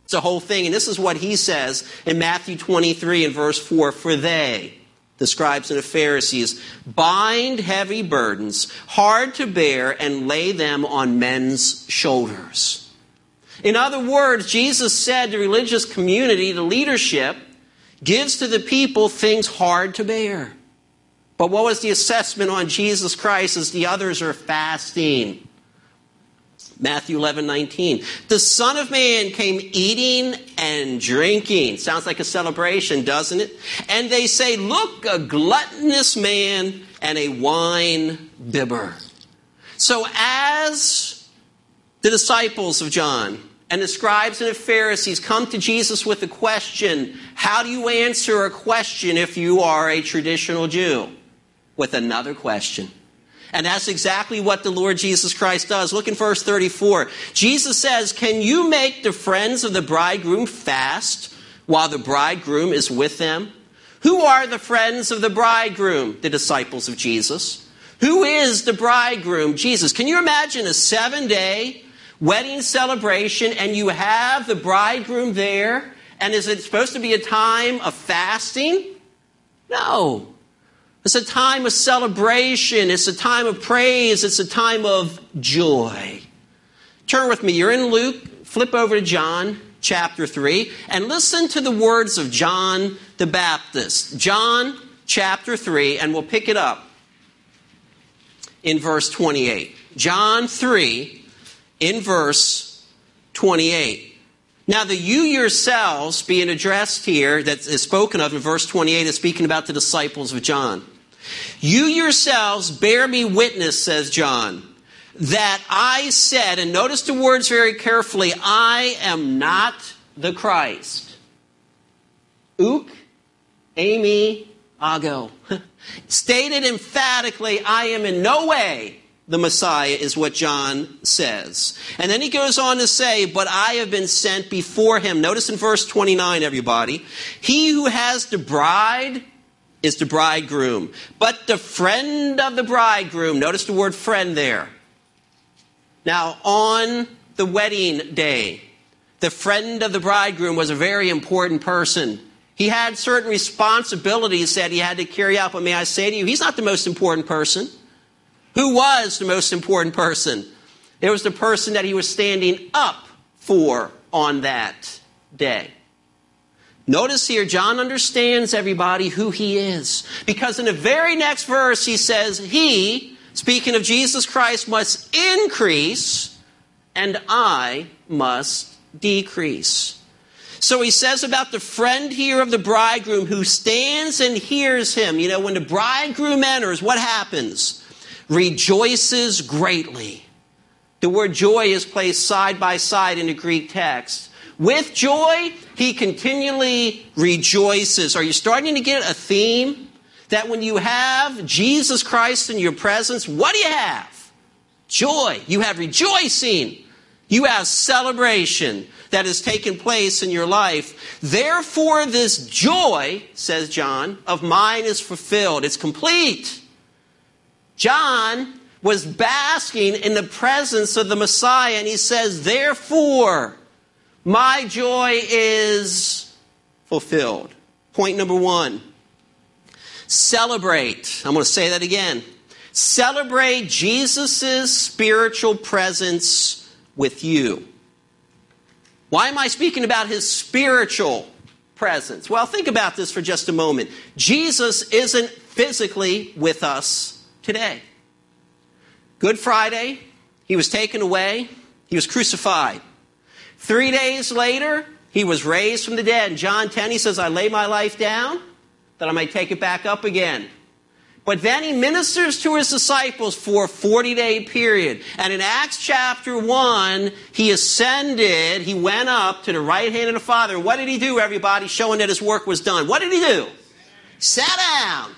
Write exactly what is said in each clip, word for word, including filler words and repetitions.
It's a whole thing. And this is what he says in Matthew twenty-three and verse four. For they, the scribes and the Pharisees, bind heavy burdens, hard to bear, and lay them on men's shoulders. In other words, Jesus said the religious community, the leadership, gives to the people things hard to bear. But what was the assessment on Jesus Christ as the others are fasting? Matthew eleven nineteen. The Son of Man came eating and drinking. Sounds like a celebration, doesn't it? And they say, look, a gluttonous man and a wine bibber. So as the disciples of John and the scribes and the Pharisees come to Jesus with a question, how do you answer a question if you are a traditional Jew? With another question. And that's exactly what the Lord Jesus Christ does. Look in verse thirty-four. Jesus says, can you make the friends of the bridegroom fast while the bridegroom is with them? Who are the friends of the bridegroom? The disciples of Jesus. Who is the bridegroom? Jesus. Can you imagine a seven-day wedding celebration and you have the bridegroom there? And is it supposed to be a time of fasting? No. It's a time of celebration. It's a time of praise. It's a time of joy. Turn with me. You're in Luke. Flip over to John chapter three and listen to the words of John the Baptist. John chapter three, and we'll pick it up in verse twenty-eight. John three in verse twenty-eight. Now, the you yourselves being addressed here, that is spoken of in verse twenty-eight, is speaking about the disciples of John. You yourselves bear me witness, says John, that I said, and notice the words very carefully, I am not the Christ. Uk, Amy, Ago. Stated emphatically, I am in no way the Messiah, is what John says. And then he goes on to say, but I have been sent before him. Notice in verse twenty-nine, everybody. He who has the bride is the bridegroom. But the friend of the bridegroom, notice the word friend there. Now, on the wedding day, the friend of the bridegroom was a very important person. He had certain responsibilities that he had to carry out. But may I say to you, he's not the most important person. Who was the most important person? It was the person that he was standing up for on that day. Notice here, John understands, everybody, who he is. Because in the very next verse, he says, he, speaking of Jesus Christ, must increase, and I must decrease. So he says about the friend here of the bridegroom who stands and hears him. You know, when the bridegroom enters, what happens? Rejoices greatly. The word joy is placed side by side in the Greek text. With joy, he continually rejoices. Are you starting to get a theme? That when you have Jesus Christ in your presence, what do you have? Joy. You have rejoicing. You have celebration that has taken place in your life. Therefore, this joy, says John, of mine is fulfilled. It's complete. John was basking in the presence of the Messiah, and he says, therefore, my joy is fulfilled. Point number one. Celebrate. I'm going to say that again. Celebrate Jesus' spiritual presence with you. Why am I speaking about his spiritual presence? Well, think about this for just a moment. Jesus isn't physically with us today. Good Friday, he was taken away. He was crucified. Three days later, he was raised from the dead. In John ten, he says, I lay my life down that I might take it back up again. But then he ministers to his disciples for a forty-day period. And in Acts chapter one, he ascended, he went up to the right hand of the Father. And what did he do, everybody, showing that his work was done? What did he do? He sat down.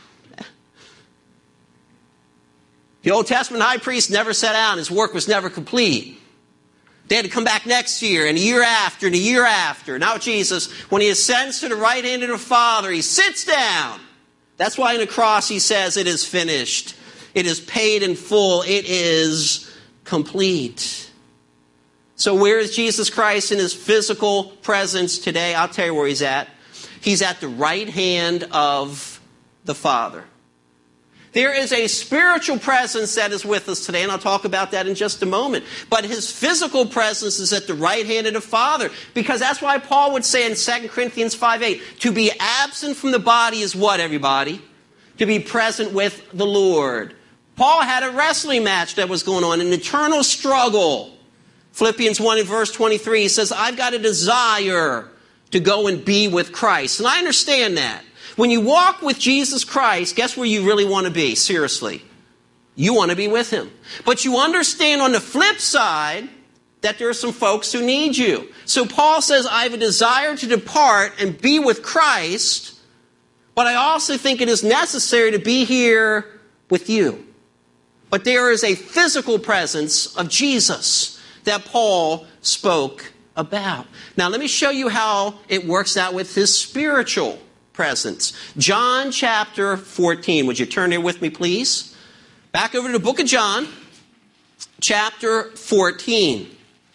The Old Testament high priest never sat down. His work was never complete. They had to come back next year, and a year after, and a year after. Now Jesus, when he ascends to the right hand of the Father, he sits down. That's why in the cross he says, it is finished. It is paid in full. It is complete. So where is Jesus Christ in his physical presence today? I'll tell you where he's at. He's at the right hand of the Father. There is a spiritual presence that is with us today, and I'll talk about that in just a moment. But his physical presence is at the right hand of the Father, because that's why Paul would say in Second Corinthians five eight, to be absent from the body is what, everybody? To be present with the Lord. Paul had a wrestling match that was going on, an eternal struggle. Philippians one and verse twenty-three, he says, I've got a desire to go and be with Christ. And I understand that. When you walk with Jesus Christ, guess where you really want to be? Seriously. You want to be with him. But you understand on the flip side that there are some folks who need you. So Paul says, I have a desire to depart and be with Christ, but I also think it is necessary to be here with you. But there is a physical presence of Jesus that Paul spoke about. Now let me show you how it works out with his spiritual presence. John chapter fourteen. Would you turn there with me, please? Back over to the book of John, chapter fourteen.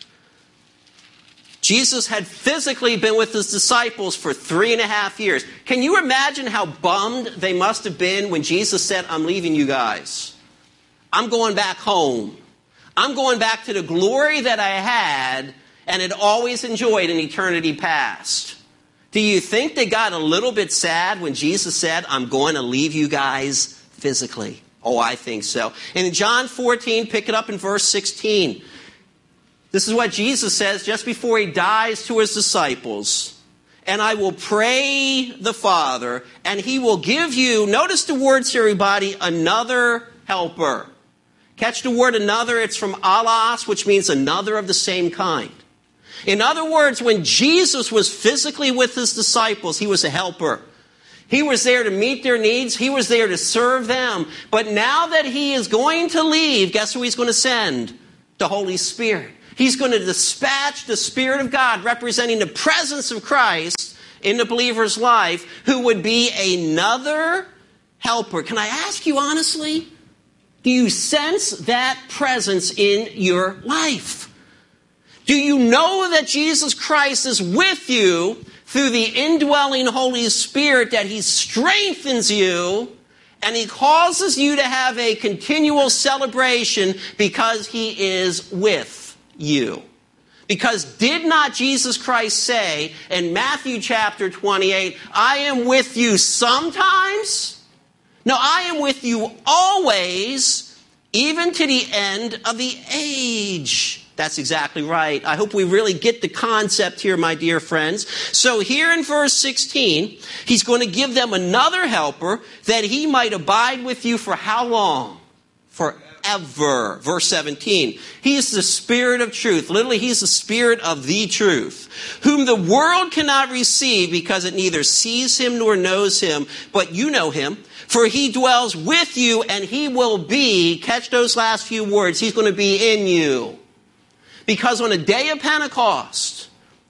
Jesus had physically been with his disciples for three and a half years. Can you imagine how bummed they must have been when Jesus said, I'm leaving you guys. I'm going back home. I'm going back to the glory that I had and had always enjoyed in eternity past. Do you think they got a little bit sad when Jesus said, I'm going to leave you guys physically? Oh, I think so. And in John fourteen, pick it up in verse sixteen. This is what Jesus says just before he dies to his disciples. And I will pray the Father, and he will give you, notice the words here, everybody, another helper. Catch the word another, it's from allos, which means another of the same kind. In other words, when Jesus was physically with his disciples, he was a helper. He was there to meet their needs. He was there to serve them. But now that he is going to leave, guess who he's going to send? The Holy Spirit. He's going to dispatch the Spirit of God, representing the presence of Christ in the believer's life, who would be another helper. Can I ask you honestly, do you sense that presence in your life? Do you know that Jesus Christ is with you through the indwelling Holy Spirit, that he strengthens you and he causes you to have a continual celebration because he is with you? Because did not Jesus Christ say in Matthew chapter twenty-eight, I am with you sometimes? No, I am with you always, even to the end of the age. That's exactly right. I hope we really get the concept here, my dear friends. So here in verse sixteen, he's going to give them another helper that he might abide with you for how long? Forever. Verse seventeen, he is the Spirit of truth. Literally, he's the Spirit of the truth, whom the world cannot receive because it neither sees him nor knows him, but you know him. For he dwells with you and he will be, catch those last few words, he's going to be in you. Because on the day of Pentecost,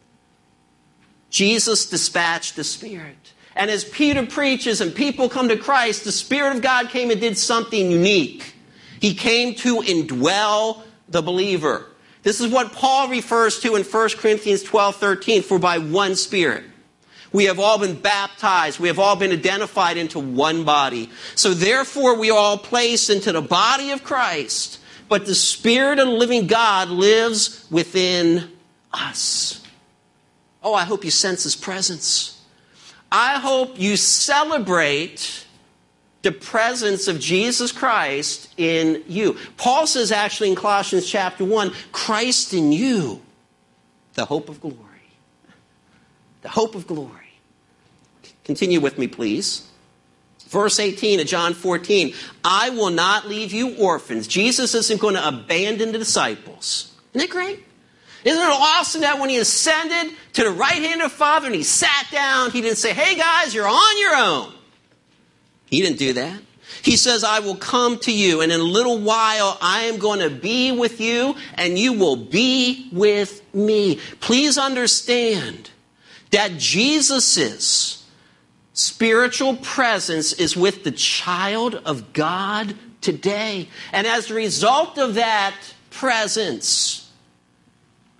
Jesus dispatched the Spirit. And as Peter preaches and people come to Christ, the Spirit of God came and did something unique. He came to indwell the believer. This is what Paul refers to in First Corinthians twelve thirteen, for by one Spirit we have all been baptized. We have all been identified into one body. So therefore we are all placed into the body of Christ. But the Spirit of the living God lives within us. Oh, I hope you sense his presence. I hope you celebrate the presence of Jesus Christ in you. Paul says actually in Colossians chapter one, Christ in you, the hope of glory. The hope of glory. Continue with me, please. Verse eighteen of John fourteen, I will not leave you orphans. Jesus isn't going to abandon the disciples. Isn't it great? Isn't it awesome that when he ascended to the right hand of the Father and he sat down, he didn't say, hey guys, you're on your own. He didn't do that. He says, I will come to you, and in a little while I am going to be with you, and you will be with me. Please understand that Jesus' spiritual presence is with the child of God today. And as a result of that presence,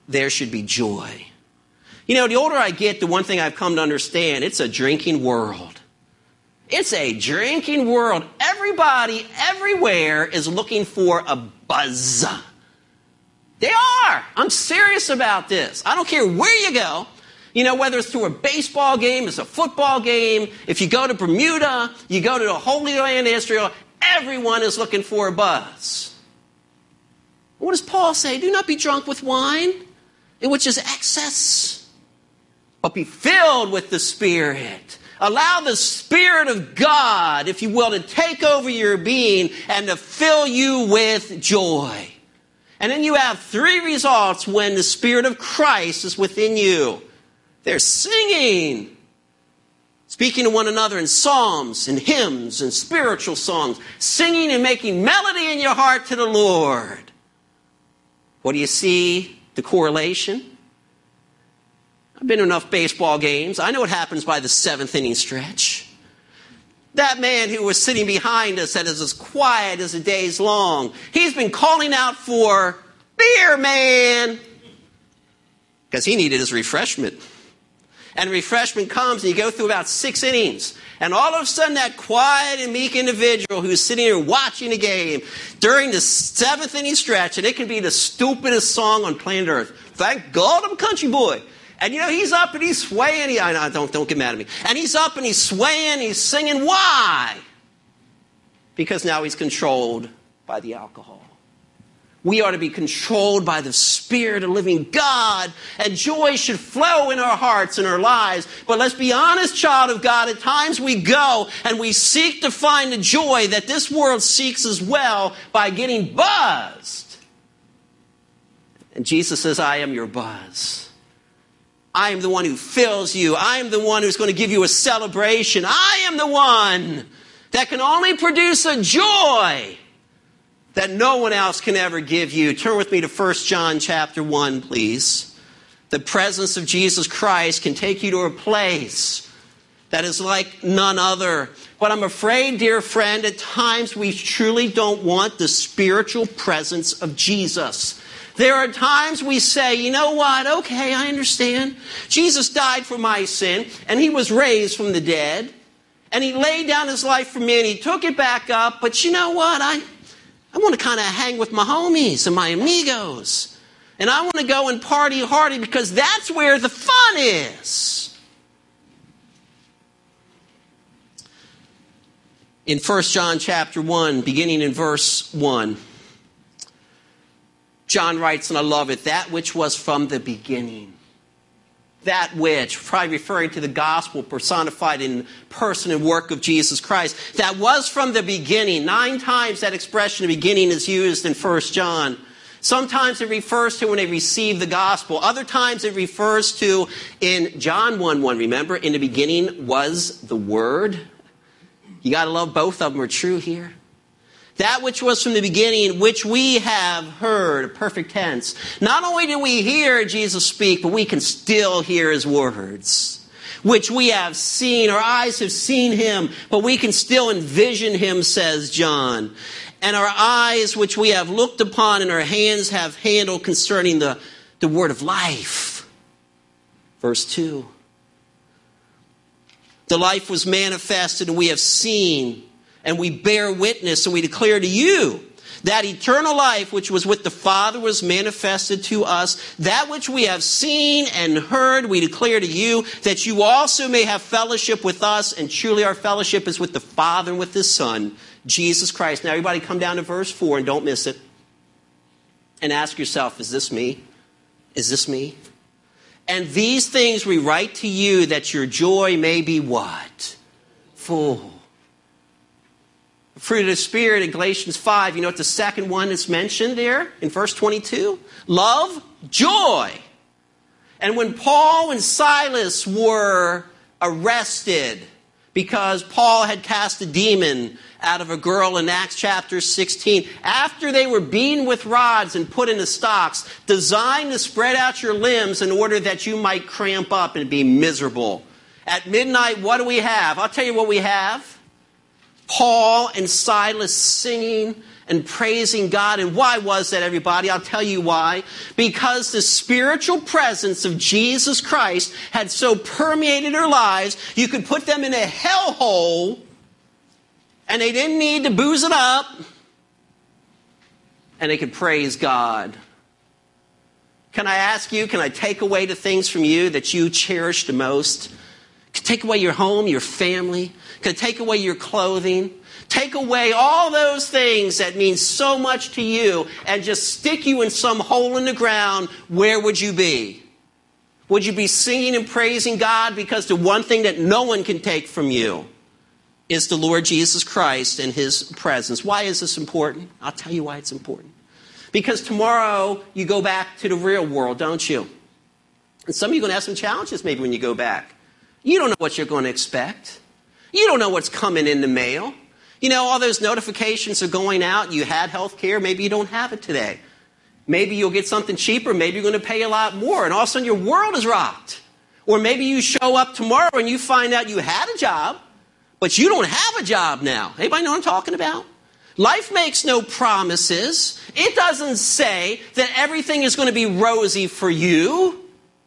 there should be joy. You know, the older I get, the one thing I've come to understand, it's a drinking world. It's a drinking world. Everybody, everywhere is looking for a buzz. They are. I'm serious about this. I don't care where you go. You know, whether it's to a baseball game, it's a football game, if you go to Bermuda, you go to the Holy Land, Israel, everyone is looking for a buzz. What does Paul say? Do not be drunk with wine, in which is excess, but be filled with the Spirit. Allow the Spirit of God, if you will, to take over your being and to fill you with joy. And then you have three results when the Spirit of Christ is within you. They're singing, speaking to one another in psalms and hymns and spiritual songs, singing and making melody in your heart to the Lord. What do you see? The correlation? I've been to enough baseball games. I know what happens by the seventh inning stretch. That man who was sitting behind us that is as quiet as the day's long, he's been calling out for beer, man, because he needed his refreshment. And refreshment comes and you go through about six innings. And all of a sudden that quiet and meek individual who's sitting here watching a game during the seventh inning stretch, and it can be the stupidest song on planet Earth. Thank God I'm a country boy. And you know, he's up and he's swaying. He, I know, don't, don't get mad at me. And he's up and he's swaying, he's singing. Why? Because now he's controlled by the alcohol. We are to be controlled by the Spirit of living God, and joy should flow in our hearts and our lives. But let's be honest, child of God, at times we go and we seek to find the joy that this world seeks as well by getting buzzed. And Jesus says, I am your buzz. I am the one who fills you. I am the one who's going to give you a celebration. I am the one that can only produce a joy that no one else can ever give you. Turn with me to First John chapter one, please. The presence of Jesus Christ can take you to a place that is like none other. But I'm afraid, dear friend, at times we truly don't want the spiritual presence of Jesus. There are times we say, you know what, okay, I understand. Jesus died for my sin, and he was raised from the dead, and he laid down his life for me, and he took it back up. But you know what, I... I want to kind of hang with my homies and my amigos. And I want to go and party hardy because that's where the fun is. In First John chapter one, beginning in verse one, John writes, and I love it, that which was from the beginning. That which, probably referring to the gospel personified in person and work of Jesus Christ, that was from the beginning. Nine times that expression, the beginning, is used in First John. Sometimes it refers to when they receive the gospel. Other times it refers to in John one one. Remember, in the beginning was the Word. You got to love both of them are true here. That which was from the beginning, which we have heard, perfect tense. Not only do we hear Jesus speak, but we can still hear his words. Which we have seen, our eyes have seen him, but we can still envision him, says John. And our eyes, which we have looked upon, and our hands have handled concerning the, the word of life. Verse two. The life was manifested, and we have seen, and we bear witness, and we declare to you that eternal life which was with the Father was manifested to us. That which we have seen and heard, we declare to you, that you also may have fellowship with us. And truly our fellowship is with the Father and with his Son, Jesus Christ. Now everybody come down to verse four and don't miss it. And ask yourself, is this me? Is this me? And these things we write to you that your joy may be what? Full. Fruit of the Spirit in Galatians five, you know what the second one is mentioned there in verse twenty-two? Love, joy. And when Paul and Silas were arrested because Paul had cast a demon out of a girl in Acts chapter sixteen, after they were beaten with rods and put into stocks, designed to spread out your limbs in order that you might cramp up and be miserable. At midnight, what do we have? I'll tell you what we have. Paul and Silas singing and praising God. And why was that, everybody? I'll tell you why. Because the spiritual presence of Jesus Christ had so permeated their lives, you could put them in a hellhole, and they didn't need to booze it up, and they could praise God. Can I ask you, can I take away the things from you that you cherish the most? Can I take away your home, your family? Can I take away your clothing? Take away all those things that mean so much to you and just stick you in some hole in the ground. Where would you be? Would you be singing and praising God? Because the one thing that no one can take from you is the Lord Jesus Christ and his presence. Why is this important? I'll tell you why it's important. Because tomorrow you go back to the real world, don't you? And some of you are going to have some challenges maybe when you go back. You don't know what you're going to expect. You don't know what's coming in the mail. You know, all those notifications are going out. You had health care. Maybe you don't have it today. Maybe you'll get something cheaper. Maybe you're going to pay a lot more. And all of a sudden your world is rocked. Or maybe you show up tomorrow and you find out you had a job, but you don't have a job now. Anybody know what I'm talking about? Life makes no promises. It doesn't say that everything is going to be rosy for you.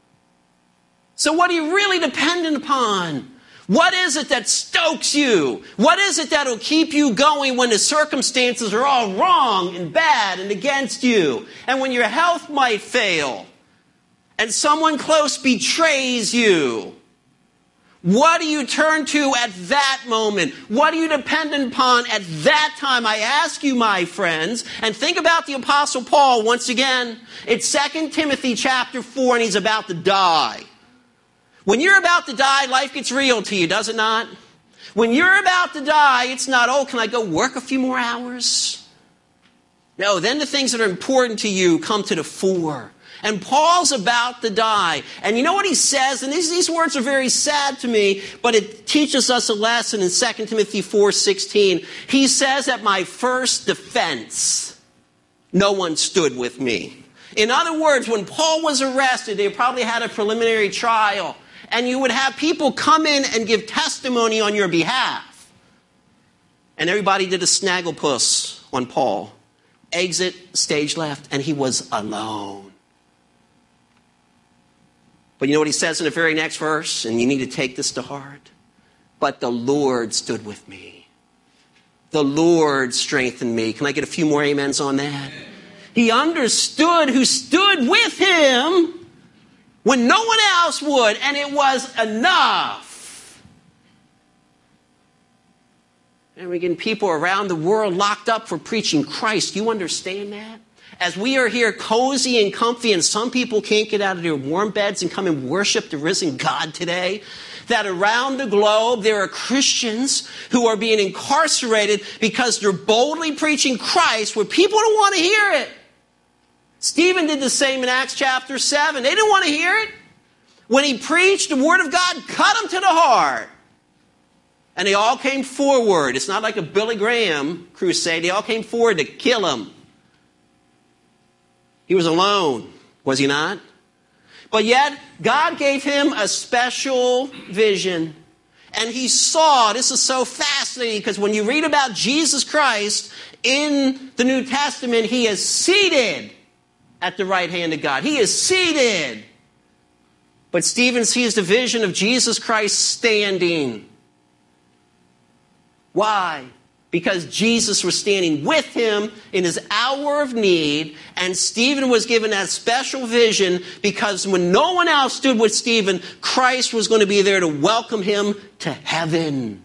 So what are you really dependent upon? What is it that stokes you? What is it that will keep you going when the circumstances are all wrong and bad and against you? And when your health might fail and someone close betrays you? What do you turn to at that moment? What are you dependent upon at that time? I ask you, my friends, and think about the Apostle Paul once again. It's Second Timothy chapter four, and he's about to die. When you're about to die, life gets real to you, does it not? When you're about to die, it's not, oh, can I go work a few more hours? No, then the things that are important to you come to the fore. And Paul's about to die. And you know what he says? And these, these words are very sad to me, but it teaches us a lesson in Second Timothy four sixteen. He says, at my first defense, no one stood with me. In other words, when Paul was arrested, they probably had a preliminary trial. And you would have people come in and give testimony on your behalf. And everybody did a snagglepuss on Paul. Exit, stage left, and he was alone. But you know what he says in the very next verse? And you need to take this to heart. But the Lord stood with me. The Lord strengthened me. Can I get a few more amens on that? He understood who stood with him when no one else would. And it was enough. And we're getting people around the world locked up for preaching Christ. You understand that? As we are here cozy and comfy, and some people can't get out of their warm beds and come and worship the risen God today, that around the globe there are Christians who are being incarcerated because they're boldly preaching Christ where people don't want to hear it. Stephen did the same in Acts chapter seven. They didn't want to hear it. When he preached, the word of God cut them to the heart. And they all came forward. It's not like a Billy Graham crusade. They all came forward to kill him. He was alone, was he not? But yet, God gave him a special vision. And he saw, this is so fascinating, because when you read about Jesus Christ in the New Testament, he is seated at the right hand of God. He is seated. But Stephen sees the vision of Jesus Christ standing. Why? Because Jesus was standing with him in his hour of need, and Stephen was given that special vision because when no one else stood with Stephen, Christ was going to be there to welcome him to heaven.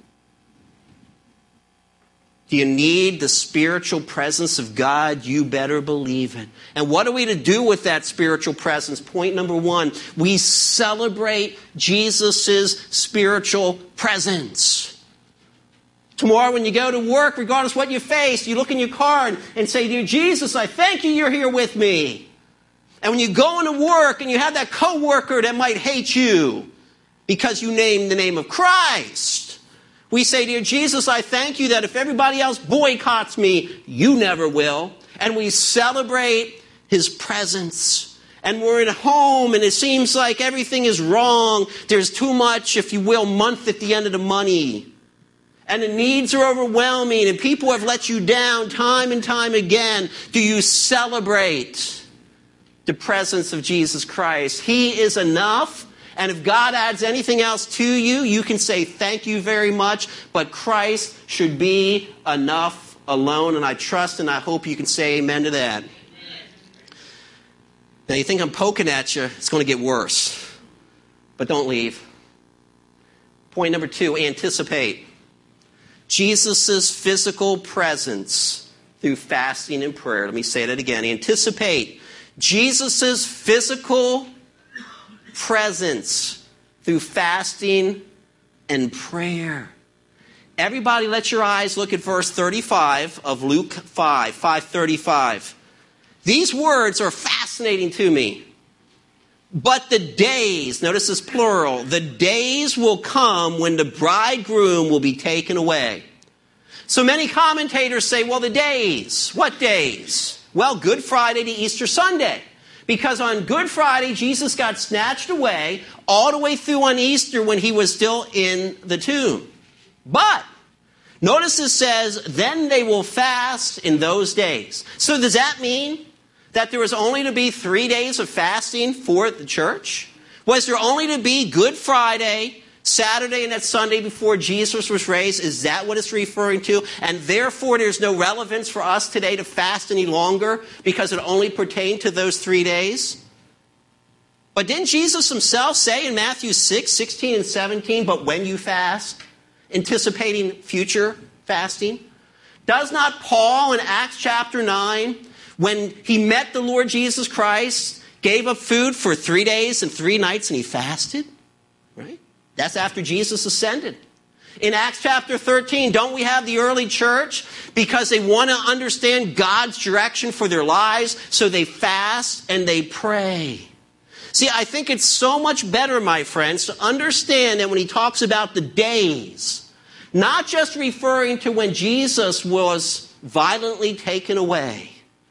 Do you need the spiritual presence of God? You better believe it. And what are we to do with that spiritual presence? Point number one, we celebrate Jesus' spiritual presence. Tomorrow when you go to work, regardless of what you face, you look in your car and, and say, dear Jesus, I thank you you're here with me. And when you go into work and you have that coworker that might hate you because you named the name of Christ, we say, dear Jesus, I thank you that if everybody else boycotts me, you never will. And we celebrate his presence. And we're at home and it seems like everything is wrong. There's too much, if you will, month at the end of the money. and the needs are overwhelming and people have let you down time and time again, do you celebrate the presence of Jesus Christ? He is enough. And if God adds anything else to you, you can say thank you very much. But Christ should be enough alone. And I trust and I hope you can say amen to that. Now you think I'm poking at you. It's going to get worse. But don't leave. Point number two, anticipate Jesus' physical presence through fasting and prayer. Let me say that again. Anticipate Jesus' physical presence through fasting and prayer. Everybody let your eyes look at verse thirty-five of Luke five, five thirty-five. These words are fascinating to me. But the days, notice this plural, the days will come when the bridegroom will be taken away. So many commentators say, well, the days, what days? Well, Good Friday to Easter Sunday. Because on Good Friday, Jesus got snatched away all the way through on Easter when he was still in the tomb. But notice it says, then they will fast in those days. So does that mean that there was only to be three days of fasting for the church? Was there only to be Good Friday, Saturday, and that Sunday before Jesus was raised? Is that what it's referring to? And therefore there's no relevance for us today to fast any longer because it only pertained to those three days? But didn't Jesus himself say in Matthew six, sixteen and seventeen, but when you fast, anticipating future fasting? Does not Paul in Acts chapter nine, when he met the Lord Jesus Christ, gave up food for three days and three nights and he fasted? Right? That's after Jesus ascended. In Acts chapter thirteen, don't we have the early church? Because they want to understand God's direction for their lives, so they fast and they pray. See, I think it's so much better, my friends, to understand that when he talks about the days, not just referring to when Jesus was violently taken away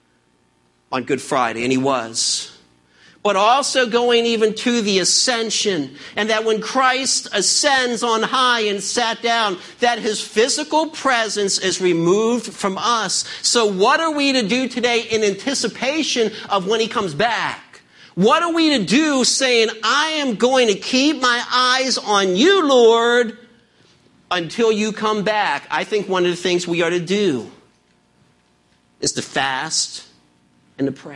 on Good Friday, and he was, but also going even to the ascension, and that when Christ ascends on high and sat down, that his physical presence is removed from us. So what are we to do today in anticipation of when he comes back? What are we to do saying, I am going to keep my eyes on you, Lord, until you come back? I think one of the things we are to do is to fast and to pray.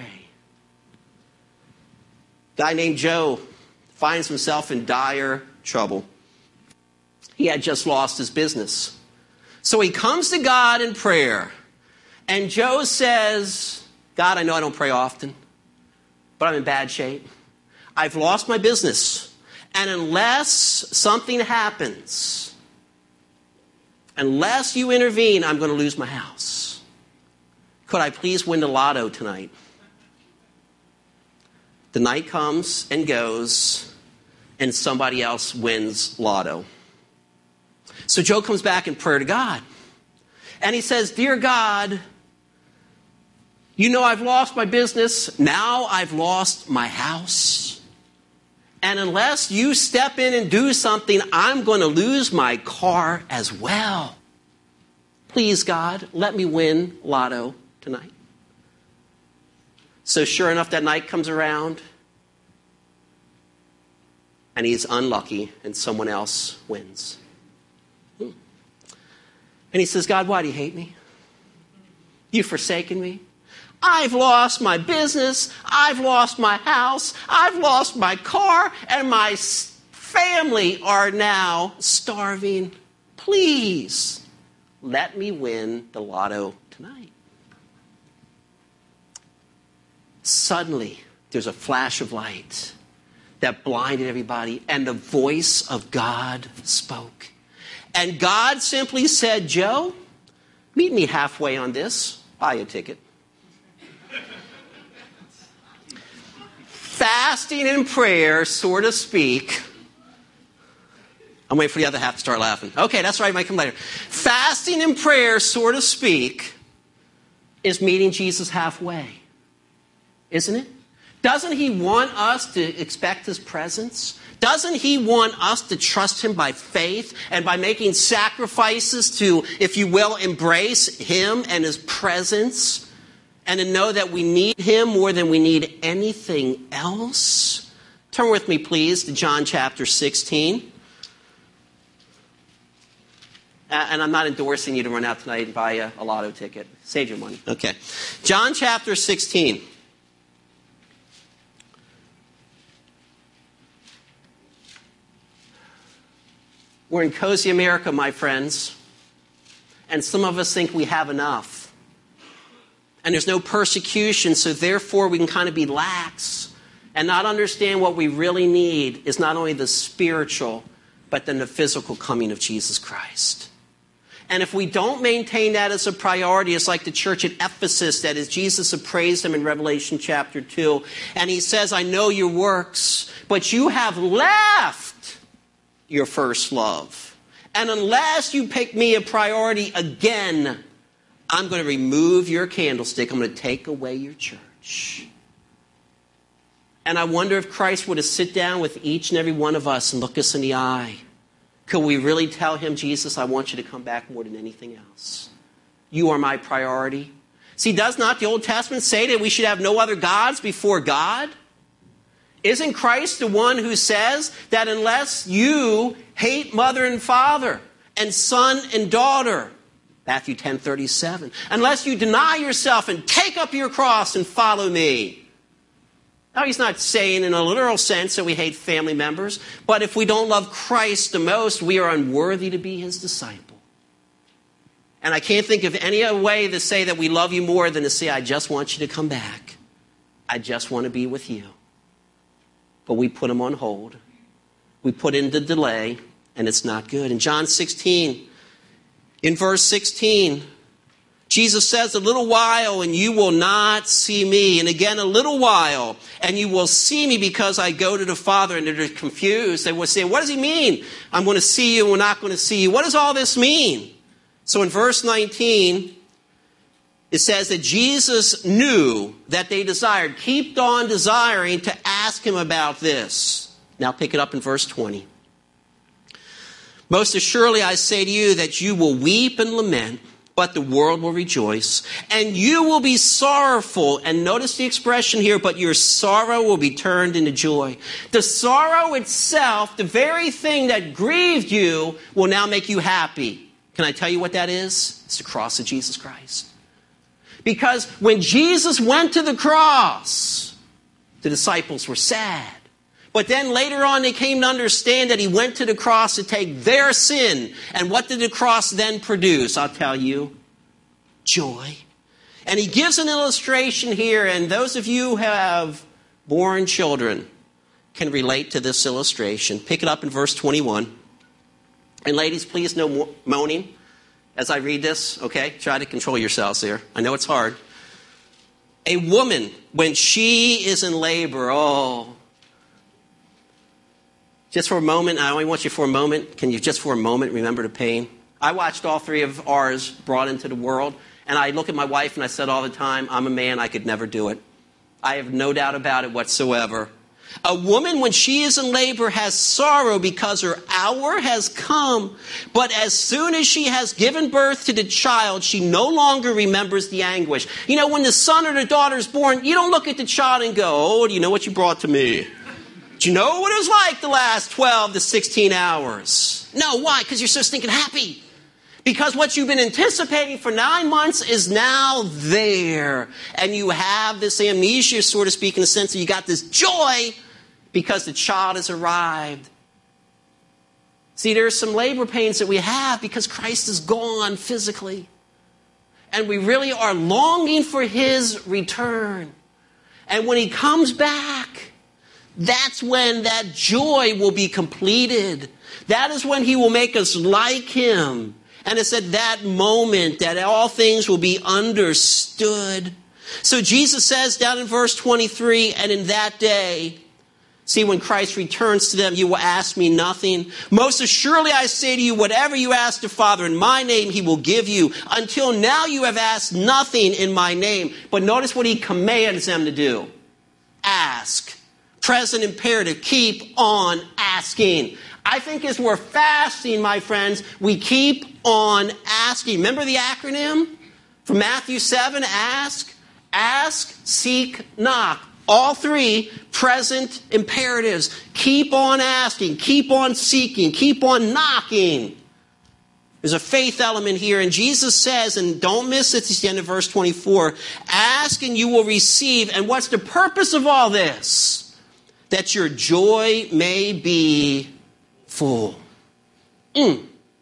A guy named Joe finds himself in dire trouble. He had just lost his business. So he comes to God in prayer. And Joe says, God, I know I don't pray often, but I'm in bad shape. I've lost my business. And unless something happens, unless you intervene, I'm going to lose my house. Could I please win the lotto tonight? The night comes and goes, and somebody else wins lotto. So Joe comes back in prayer to God. And he says, Dear God, you know I've lost my business. Now I've lost my house. And unless you step in and do something, I'm going to lose my car as well. Please, God, let me win lotto tonight. So sure enough, that night comes around, and he's unlucky, and someone else wins. And he says, God, why do you hate me? You've forsaken me. I've lost my business. I've lost my house. I've lost my car, and my family are now starving. Please, let me win the lotto tonight. Suddenly, there's a flash of light that blinded everybody, and the voice of God spoke. And God simply said, Joe, meet me halfway on this. Buy a ticket. Fasting and prayer, so to speak. I'm waiting for the other half to start laughing. Okay, that's right, might come later. Fasting and prayer, so to speak, is meeting Jesus halfway. Isn't it? Doesn't he want us to expect his presence? Doesn't he want us to trust him by faith and by making sacrifices to, if you will, embrace him and his presence and to know that we need him more than we need anything else? Turn with me, please, to John chapter sixteen. Uh, and I'm not endorsing you to run out tonight and buy a, a lotto ticket. Save your money. Okay. John chapter sixteen. We're in cozy America, my friends. And some of us think we have enough. And there's no persecution, so therefore we can kind of be lax and not understand what we really need is not only the spiritual, but then the physical coming of Jesus Christ. And if we don't maintain that as a priority, it's like the church at Ephesus that as Jesus appraised them in Revelation chapter two. And he says, I know your works, but you have left your first love. And unless you pick me a priority again, I'm going to remove your candlestick. I'm going to take away your church. And I wonder if Christ were to sit down with each and every one of us and look us in the eye. Could we really tell him, Jesus, I want you to come back more than anything else? You are my priority. See, does not the Old Testament say that we should have no other gods before God? Isn't Christ the one who says that unless you hate mother and father and son and daughter, Matthew ten thirty-seven, unless you deny yourself and take up your cross and follow me? Now, he's not saying in a literal sense that we hate family members, but if we don't love Christ the most, we are unworthy to be his disciple. And I can't think of any other way to say that we love you more than to say, I just want you to come back. I just want to be with you. But we put him on hold. We put in the delay, and it's not good. In John sixteen, in verse sixteen, Jesus says, a little while and you will not see me. And again, a little while and you will see me because I go to the Father. And they're confused. They will say, what does he mean? I'm going to see you. We're not going to see you. What does all this mean? So in verse nineteen, it says that Jesus knew that they desired, kept on desiring to ask him about this. Now pick it up in verse twenty. Most assuredly I say to you that you will weep and lament, but the world will rejoice, and you will be sorrowful. And notice the expression here, but your sorrow will be turned into joy. The sorrow itself, the very thing that grieved you, will now make you happy. Can I tell you what that is? It's the cross of Jesus Christ. Because when Jesus went to the cross, the disciples were sad. But then later on they came to understand that he went to the cross to take their sin. And what did the cross then produce? I'll tell you, joy. And he gives an illustration here, and those of you who have born children can relate to this illustration. Pick it up in verse twenty-one. And ladies, please no moaning as I read this, okay? Try to control yourselves here. I know it's hard. A woman, when she is in labor, oh, just for a moment, I only want you for a moment. Can you just for a moment remember the pain? I watched all three of ours brought into the world, and I look at my wife and I said all the time, I'm a man, I could never do it. I have no doubt about it whatsoever. A woman, when she is in labor, has sorrow because her hour has come. But as soon as she has given birth to the child, she no longer remembers the anguish. You know, when the son or the daughter is born, you don't look at the child and go, oh, do you know what you brought to me? Do you know what it was like the last twelve to sixteen hours? No, why? Because you're so stinking happy. Because what you've been anticipating for nine months is now there. And you have this amnesia, so to speak, in the sense that you got this joy because the child has arrived. See, there's some labor pains that we have because Christ is gone physically. And we really are longing for his return. And when he comes back, that's when that joy will be completed. That is when he will make us like him. And it's at that moment that all things will be understood. So Jesus says down in verse twenty-three, and in that day, see, when Christ returns to them, you will ask me nothing. Most assuredly I say to you, whatever you ask the Father in my name, he will give you. Until now you have asked nothing in my name. But notice what he commands them to do. Ask. Present imperative. Keep on asking. I think as we're fasting, my friends, we keep on asking. Remember the acronym from Matthew seven? Ask, ask, seek, knock. All three present imperatives. Keep on asking, keep on seeking, keep on knocking. There's a faith element here, and Jesus says, and don't miss it, it's the end of verse twenty-four, ask and you will receive. And what's the purpose of all this? That your joy may be full. Mm.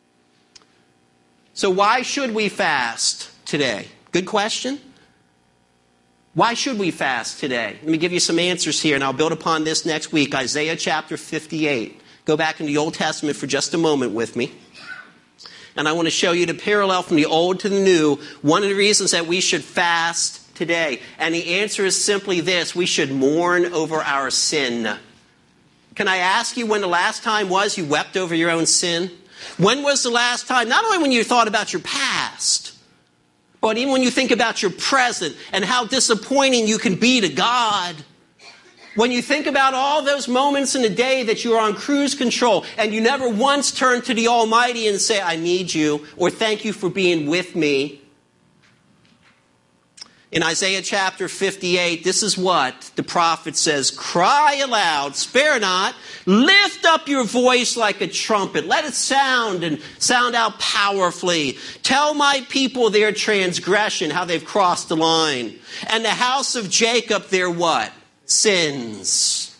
So why should we fast today? Good question. Why should we fast today? Let me give you some answers here, and I'll build upon this next week. Isaiah chapter fifty-eight. Go back in the Old Testament for just a moment with me. And I want to show you the parallel from the Old to the New. One of the reasons that we should fast today. And the answer is simply this. We should mourn over our sin. Can I ask you when the last time was you wept over your own sin? When was the last time, not only when you thought about your past, but even when you think about your present and how disappointing you can be to God. When you think about all those moments in the day that you are on cruise control and you never once turn to the Almighty and say, I need you, or thank you for being with me. In Isaiah chapter fifty-eight, this is what the prophet says, cry aloud, spare not, lift up your voice like a trumpet. Let it sound and sound out powerfully. Tell my people their transgression, how they've crossed the line. And the house of Jacob their what? Sins.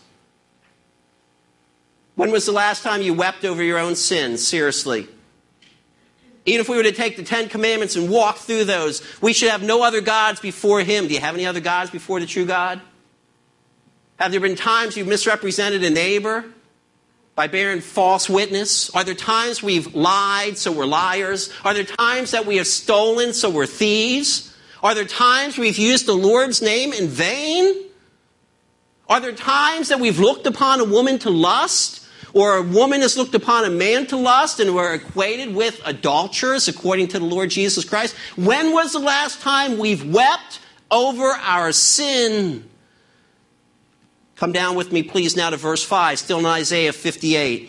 When was the last time you wept over your own sins? Seriously. Even if we were to take the Ten Commandments and walk through those, we should have no other gods before Him. Do you have any other gods before the true God? Have there been times you've misrepresented a neighbor by bearing false witness? Are there times we've lied, so we're liars? Are there times that we have stolen, so we're thieves? Are there times we've used the Lord's name in vain? Are there times that we've looked upon a woman to lust? Or a woman has looked upon a man to lust and we're equated with adulterers according to the Lord Jesus Christ? When was the last time we've wept over our sin? Come down with me, please, now to verse five, still in Isaiah fifty-eight.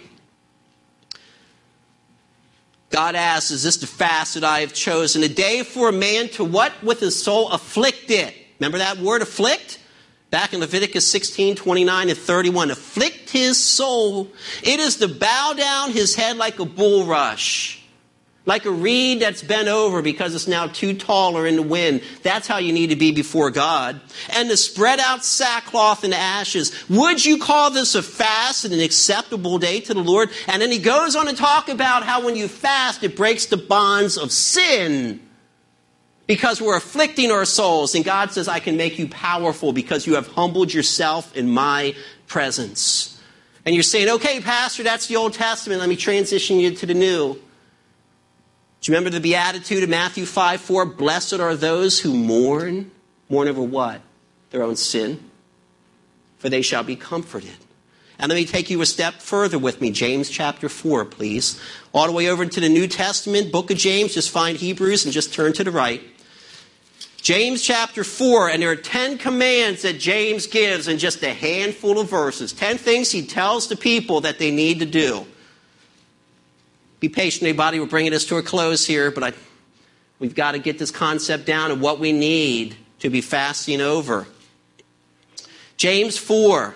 God asks, is this the fast that I have chosen? A day for a man to what? With his soul afflict it. Remember that word afflict? Back in Leviticus sixteen, twenty-nine and thirty-one. Afflict his soul. It is to bow down his head like a bulrush. Like a reed that's bent over because it's now too tall or in the wind. That's how you need to be before God. And to spread out sackcloth and ashes. Would you call this a fast and an acceptable day to the Lord? And then he goes on to talk about how when you fast, it breaks the bonds of sin. Because we're afflicting our souls. And God says, I can make you powerful because you have humbled yourself in my presence. And you're saying, okay, Pastor, that's the Old Testament. Let me transition you to the New. Do you remember the Beatitude of Matthew five four? Blessed are those who mourn. Mourn over what? Their own sin. For they shall be comforted. And let me take you a step further with me. James chapter four, please. All the way over into the New Testament, book of James. Just find Hebrews and just turn to the right. James chapter four, and there are ten commands that James gives in just a handful of verses. Ten things he tells the people that they need to do. Be patient, everybody. We're bringing this to a close here, but I, we've got to get this concept down of what we need to be fasting over. James four.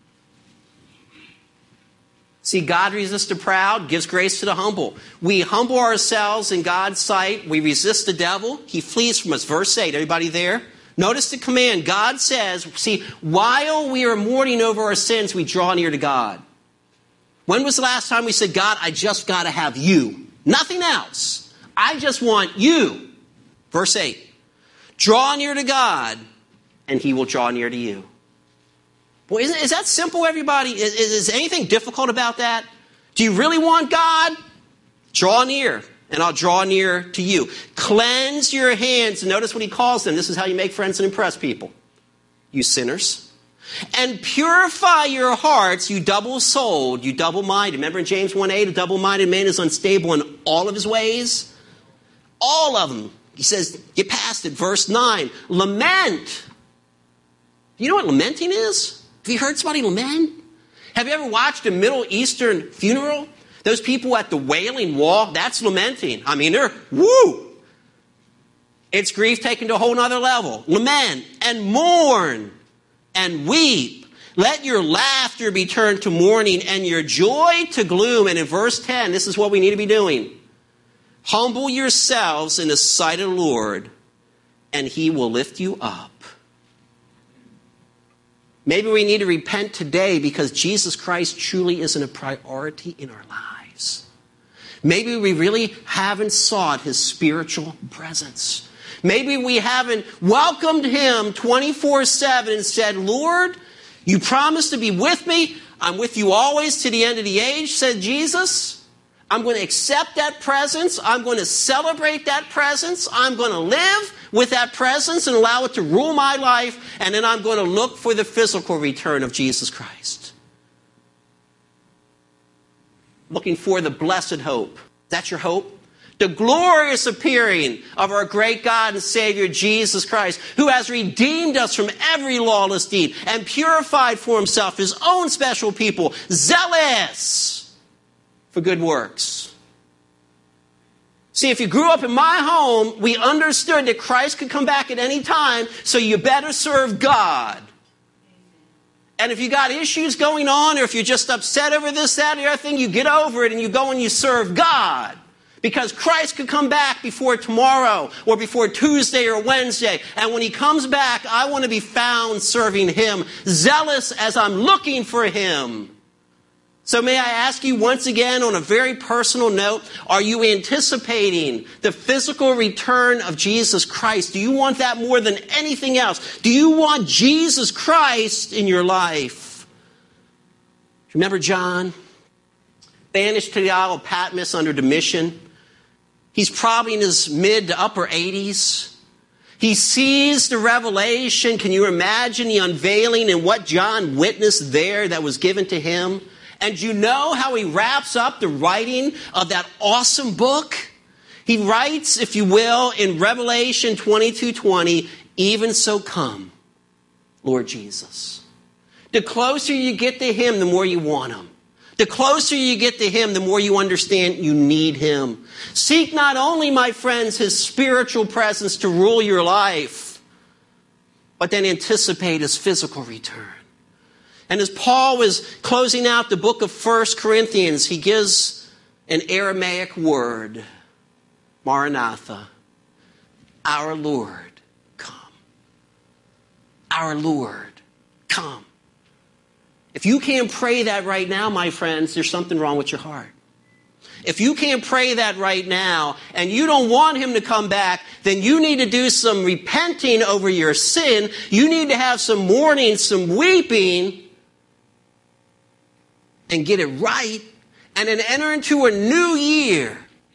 See, God resists the proud, gives grace to the humble. We humble ourselves in God's sight. We resist the devil. He flees from us. Verse eight. Everybody there? Notice the command. God says, see, while we are mourning over our sins, we draw near to God. When was the last time we said, God, I just got to have you? Nothing else. I just want you. Verse eight. Draw near to God, and He will draw near to you. Well, isn't, is that simple, everybody? Is, is anything difficult about that? Do you really want God? Draw near, and I'll draw near to you. Cleanse your hands. Notice what he calls them. This is how you make friends and impress people. You sinners. And purify your hearts, you double-souled, you double-minded. Remember in James one eight, a double-minded man is unstable in all of his ways? All of them. He says, get past it. Verse nine, lament. Do you know what lamenting is? Have you heard somebody lament? Have you ever watched a Middle Eastern funeral? Those people at the Wailing Wall, that's lamenting. I mean, they're, woo! It's grief taken to a whole nother level. Lament and mourn and weep. Let your laughter be turned to mourning and your joy to gloom. And in verse ten, this is what we need to be doing. Humble yourselves in the sight of the Lord, and he will lift you up. Maybe we need to repent today because Jesus Christ truly isn't a priority in our lives. Maybe we really haven't sought his spiritual presence. Maybe we haven't welcomed him twenty-four seven and said, Lord, you promised to be with me. I'm with you always to the end of the age, said Jesus. I'm going to accept that presence. I'm going to celebrate that presence. I'm going to live with that presence and allow it to rule my life. And then I'm going to look for the physical return of Jesus Christ. Looking for the blessed hope. That's your hope? The glorious appearing of our great God and Savior Jesus Christ, who has redeemed us from every lawless deed and purified for himself his own special people, zealous for good works. See, if you grew up in my home, we understood that Christ could come back at any time, so you better serve God. And if you got issues going on, or if you're just upset over this, that, or the other thing, you get over it and you go and you serve God. Because Christ could come back before tomorrow, or before Tuesday or Wednesday. And when he comes back, I want to be found serving him, zealous as I'm looking for him. So may I ask you once again on a very personal note, are you anticipating the physical return of Jesus Christ? Do you want that more than anything else? Do you want Jesus Christ in your life? Remember John? Banished to the Isle of Patmos under Domitian. He's probably in his mid to upper eighties. He sees the revelation. Can you imagine the unveiling and what John witnessed there that was given to him? And you know how he wraps up the writing of that awesome book? He writes, if you will, in Revelation twenty-two twenty, even so come, Lord Jesus. The closer you get to him, the more you want him. The closer you get to him, the more you understand you need him. Seek not only, my friends, his spiritual presence to rule your life, but then anticipate his physical return. And as Paul was closing out the book of First Corinthians, he gives an Aramaic word, Maranatha, our Lord, come. Our Lord, come. If you can't pray that right now, my friends, there's something wrong with your heart. If you can't pray that right now and you don't want him to come back, then you need to do some repenting over your sin. You need to have some mourning, some weeping, and get it right, and then enter into a new year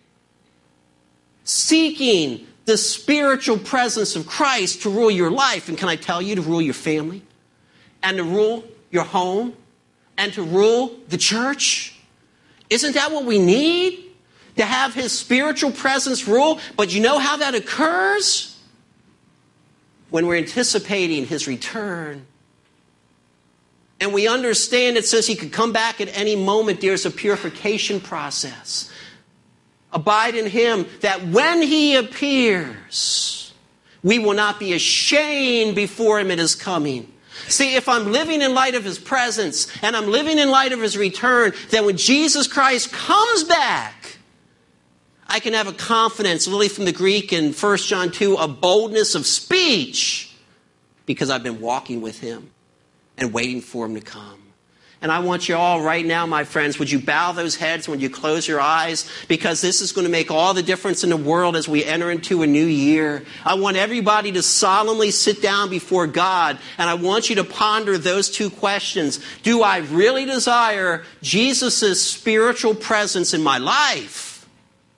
seeking the spiritual presence of Christ to rule your life. And can I tell you, to rule your family, and to rule your home, and to rule the church? Isn't that what we need? To have his spiritual presence rule? But you know how that occurs? When we're anticipating his return. And we understand that since he could come back at any moment, there's a purification process. Abide in him, that when he appears, we will not be ashamed before him at his coming. See, if I'm living in light of his presence, and I'm living in light of his return, then when Jesus Christ comes back, I can have a confidence, literally from the Greek in First John two, a boldness of speech, because I've been walking with him and waiting for him to come. And I want you all right now, my friends, would you bow those heads when you close your eyes? Because this is going to make all the difference in the world as we enter into a new year. I want everybody to solemnly sit down before God, and I want you to ponder those two questions. Do I really desire Jesus' spiritual presence in my life?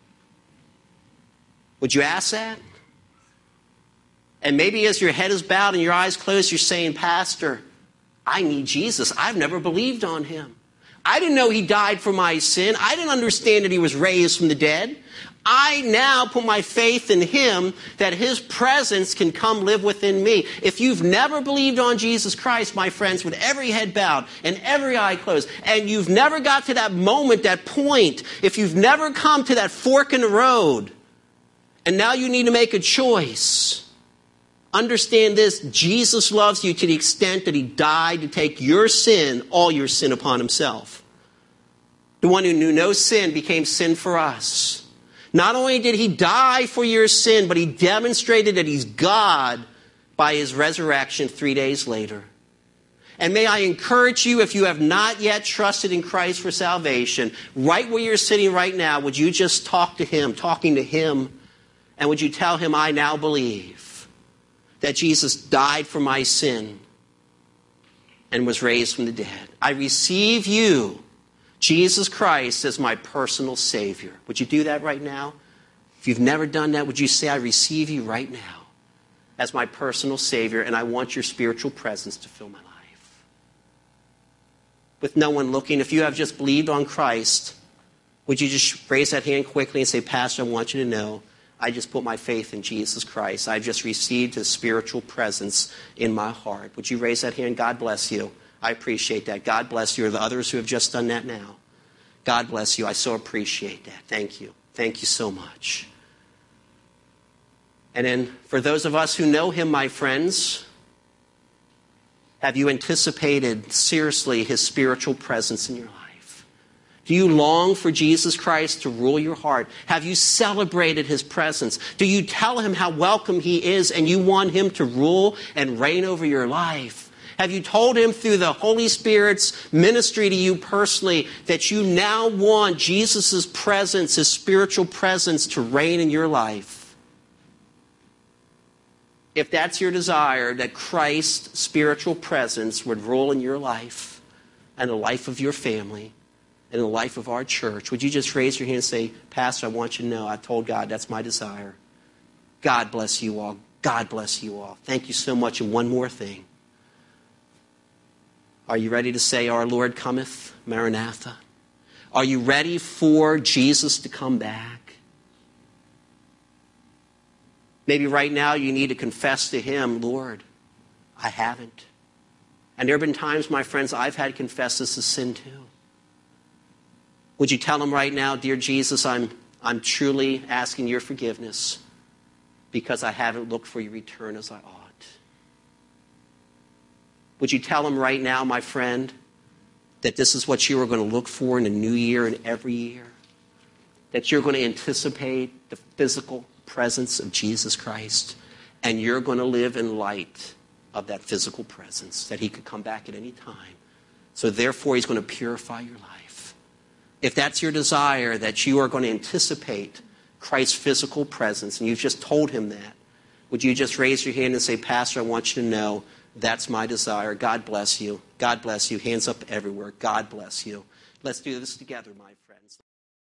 Would you ask that? And maybe as your head is bowed and your eyes closed, you're saying, Pastor, I need Jesus. I've never believed on him. I didn't know he died for my sin. I didn't understand that he was raised from the dead. I now put my faith in him, that his presence can come live within me. If you've never believed on Jesus Christ, my friends, with every head bowed and every eye closed, and you've never got to that moment, that point, if you've never come to that fork in the road, and now you need to make a choice, understand this: Jesus loves you to the extent that he died to take your sin, all your sin, upon himself. The one who knew no sin became sin for us. Not only did he die for your sin, but he demonstrated that he's God by his resurrection three days later. And may I encourage you, if you have not yet trusted in Christ for salvation, right where you're sitting right now, would you just talk to him, talking to him, and would you tell him, I now believe that Jesus died for my sin and was raised from the dead. I receive you, Jesus Christ, as my personal Savior. Would you do that right now? If you've never done that, would you say, I receive you right now as my personal Savior, and I want your spiritual presence to fill my life? With no one looking, if you have just believed on Christ, would you just raise that hand quickly and say, Pastor, I want you to know, I just put my faith in Jesus Christ. I've just received his spiritual presence in my heart. Would you raise that hand? God bless you. I appreciate that. God bless you. Or the others who have just done that now. God bless you. I so appreciate that. Thank you. Thank you so much. And then for those of us who know him, my friends, have you anticipated seriously his spiritual presence in your life? Do you long for Jesus Christ to rule your heart? Have you celebrated his presence? Do you tell him how welcome he is and you want him to rule and reign over your life? Have you told him through the Holy Spirit's ministry to you personally that you now want Jesus' presence, his spiritual presence, to reign in your life? If that's your desire, that Christ's spiritual presence would rule in your life and the life of your family and the life of our church, would you just raise your hand and say, Pastor, I want you to know I've told God that's my desire. God bless you all. God bless you all. Thank you so much. And one more thing. Are you ready to say, Our Lord cometh, Maranatha? Are you ready for Jesus to come back? Maybe right now you need to confess to him, Lord, I haven't. And there have been times, my friends, I've had to confess this as sin too. Would you tell him right now, dear Jesus, I'm, I'm truly asking your forgiveness because I haven't looked for your return as I ought. Would you tell him right now, my friend, that this is what you are going to look for in a new year and every year? That you're going to anticipate the physical presence of Jesus Christ, and you're going to live in light of that physical presence, that he could come back at any time. So therefore, he's going to purify your life. If that's your desire, that you are going to anticipate Christ's physical presence, and you've just told him that, would you just raise your hand and say, Pastor, I want you to know that's my desire. God bless you. God bless you. Hands up everywhere. God bless you. Let's do this together, my friends.